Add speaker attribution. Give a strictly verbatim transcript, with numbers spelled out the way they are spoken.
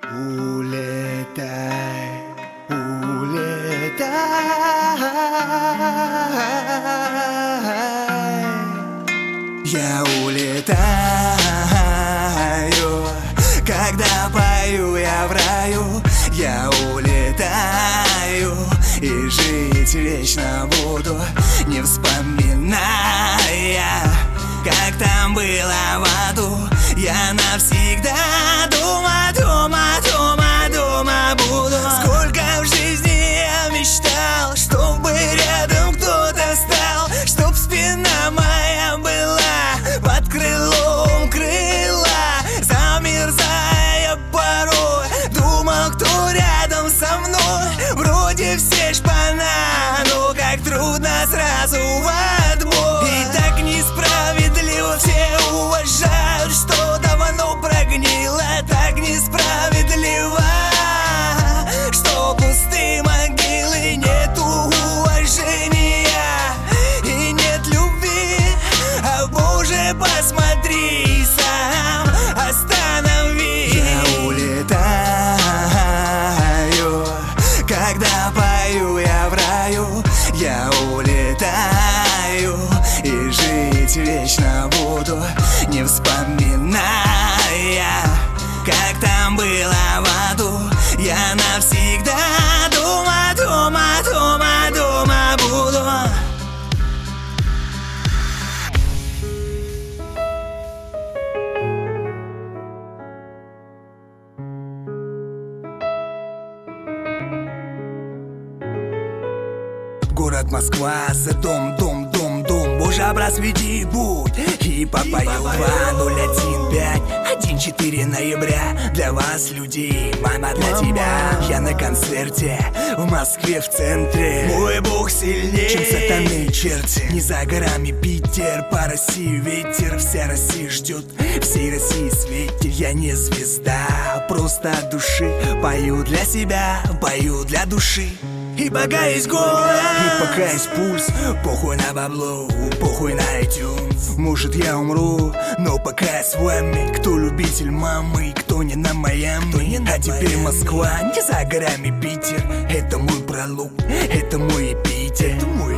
Speaker 1: Улетай, улетай. Я улетаю, когда пою я в раю. Я улетаю и жить вечно буду, не вспоминая, как там было в аду. Я навсегда дома, дома, дома, дома буду. Сколько в жизни я мечтал, чтобы рядом кто-то стал, чтоб спина моя была под крылом крыла. Замерзая порой, думал, кто рядом со мной. Вроде все шпана, но как трудно сразу в отбой. И так несправедливо все уважают, что давно прогнило. Так несправедливо, что пустые могилы, нету уважения и нет любви. А Боже, посмотри сам, останови. Я улетаю, когда пою я в раю. Я улетаю и жить вечно буду, не вспоминая, как там было в аду. Я навсегда дома, дома, дома, дома буду. Город Москва, за дом, дом, дом, дом. Боже, просвети путь и попою два ноль один пять один четыре ноября. Для вас, людей, мама, для тебя. Я на концерте в Москве в центре. Мой Бог сильнее, чем сатаны и черти. Не за горами Питер, по России ветер. Вся Россия ждет, всей России светит. Я не звезда, просто от души пою для себя, пою для души. И пока есть голос, и пока есть пульс, похуй на бабло, похуй на iTunes. Может я умру, но пока я с вами. Кто любитель мамы, кто не на Майами. А теперь Москва, не за горами Питер. Это мой пролог, это мой эпитет.